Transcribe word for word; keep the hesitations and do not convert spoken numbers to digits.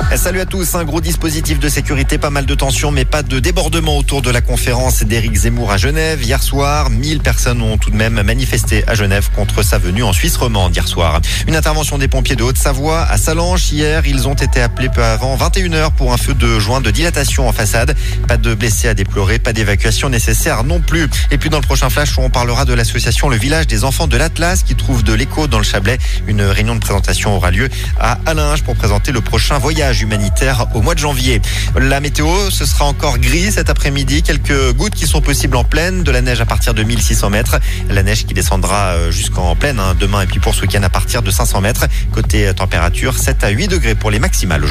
Salut à tous, un gros dispositif de sécurité, pas mal de tensions mais pas de débordement autour de la conférence d'Éric Zemmour à Genève. Hier soir, mille personnes ont tout de même manifesté à Genève contre sa venue en Suisse romande hier soir. Une intervention des pompiers de Haute-Savoie à Sallanches. Hier, ils ont été appelés peu avant vingt et une heures pour un feu de joint de dilatation en façade. Pas de blessés à déplorer, pas d'évacuation nécessaire non plus. Et puis dans le prochain flash, on parlera de l'association Le Village des Enfants de l'Atlas qui trouve de l'écho dans le Chablais. Une réunion de présentation aura lieu à Allinges pour présenter le prochain voyage humanitaire au mois de janvier. La météo, ce sera encore gris cet après-midi. Quelques gouttes qui sont possibles en plaine, de la neige à partir de mille six cents mètres. La neige qui descendra jusqu'en plaine hein, demain et puis pour ce week-end à partir de cinq cents mètres. Côté température, sept à huit degrés pour les maximales.